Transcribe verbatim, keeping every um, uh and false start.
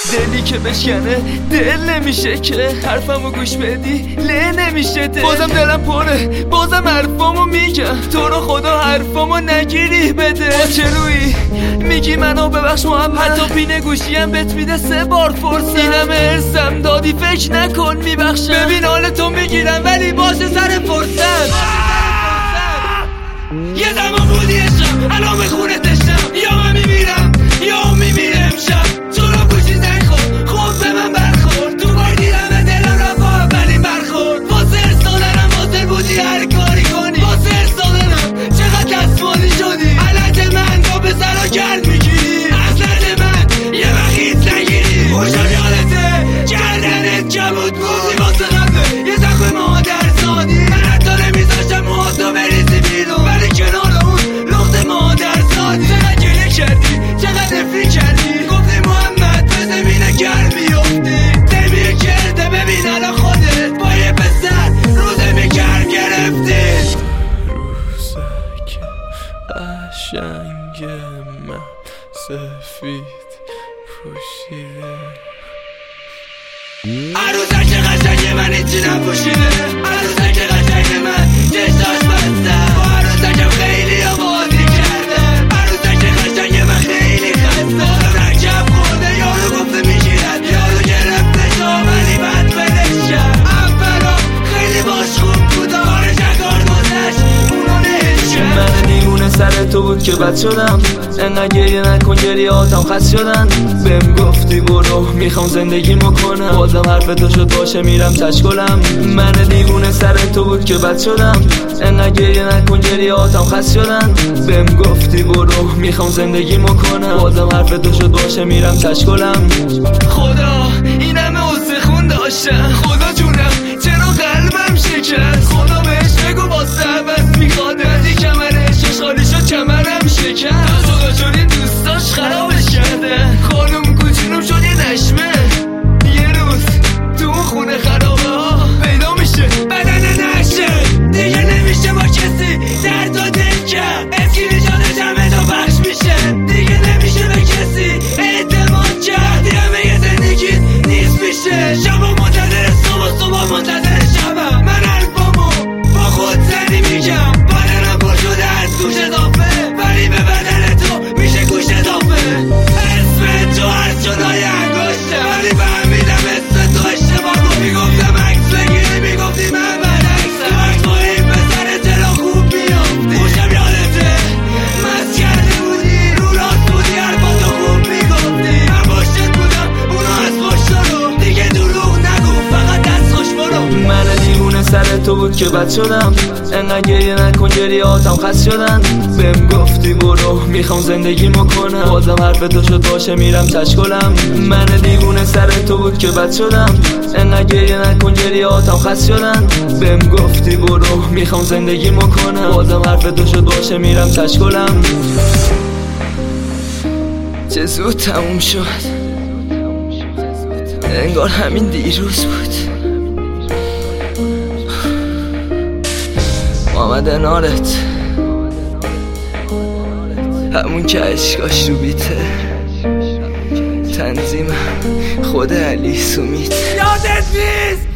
دلی که بشکنه دل نمیشه که حرفمو گوش بدی له نمیشه ده. بازم دلم پره بازم حرفامو میگم تو رو خدا حرفامو نگیری بده. با چه روی میگی منو ببخش محمد حتی پینه گوشیم بهت میده سه بار فرصت. اینم ارسم دادی فکر نکن میبخشم ببین حال تو میگیرم ولی باشه سر فرصت. یه زمان بودی عشقم الان به خونه تشتم یا من میمیرم یا میمیرم شب تو رو گوشی زنگ خورد خوب به من برخورد تو بای دیدم دلم را با اولین برخورد. واسه ارسالنم واسه بودی هر کاری کنی واسه ارسالنم چقدر دستمالی شدی علت من با به سر گرد میگیری از درد من یه وقیت نگیری خوشم یادته گردنت کبود بودی واسه قبله یه زخم مادر سادی من حتی نمیذاشتم موهاتو بریزی بیرون ولی کنار اون لخت مادر سادی. چقدر گریه کردی چقدر نفری کردی گفتی محمد به زمین گرم بیفتی نمیه کرده ببین الان خودت با یه پسر روزه میگرم گرفتی. روزک قشنگ من سفید پوشیده عروسک قشنگ من هیچی نپوشیده عروسک قشنگ من چشاش بسته با عروسکم خیلی ها بازی کرده عروسک قشنگ من خیلی خسته رکب خورده یارو گفته میگیرد یارو گرفته جا ولی بد بلشم اولا خیلی باش خوب بود آره جگار گذشت اونو نهشم. من دیوونه سر تو بود که بد شدم انقدر گریه نکن گریه آتم خست شدن بهم گفتی برو میخوام زندگیمو کنم بازم حرف تو شد باشه میرم تشکلم. من دیوونه سر تو بود که بد شدم انقدر گریه نکن گریه آتم خست شدن بهم گفتی برو میخوام زندگیمو کنم بازم حرف تو شد باشه میرم تشکلم. خدا اینم استخون داشتم خدا جونم چرا قلبم شکست خدا بهش بگو واسه عوض میخواد ازی کمرش خالی شد کمرم شکست خدا چون این دوستاش خرابش کرده خانم کوچولوم شد یه نشمه یه روز تو اون خونه خرابه ها پیدا میشه بدن نشه دیگه نمیشه با کسی درد و دل کرد اسکیلی جاده جمعه تو بخش میشه دیگه نمیشه به کسی اعتماد کرد دیگه یه زندگی نیست میشه شبا منتظر صبح صبح منتظر شبم من حرفامو با خود زنی میگم بدنم پر شده از گوش اضافه ولی به بدن تو میشه گوش اضافه اسم تو از جدای انگشته ولی فهمیدم اسم تو اشتباه کن میگفتم عکس بگیری میگفتی من برعکسم وقت با این پسر چرا خوب میافتی خوشم یادته مست کرده بودی رو راست بودی حرفاتو خوب میگفتی من پشتت بودم اونو از پشت رو دیگه دروغ نگو فقط دست خوش برو. من دیوونه سر تو بود که بد شدم انقدر گریه نکن گریه آتم خست شدن بهم گفتی برو میخوام زندگیمو کنم بازم حرف تو شد باشه میرم تشکلم. من دیوونه سر تو بود که بد شدم انقدر گریه نکن گریه آتم خست شدن بهم گفتی برو میخوام زندگیمو کنم بازم حرف تو شد باشه میرم تشکلم. چه زود تموم شد انگار همین دیروز بود. محمد نارت همون که عشقاش رو بیته تنظیمم خود علی سومیت یادت نیست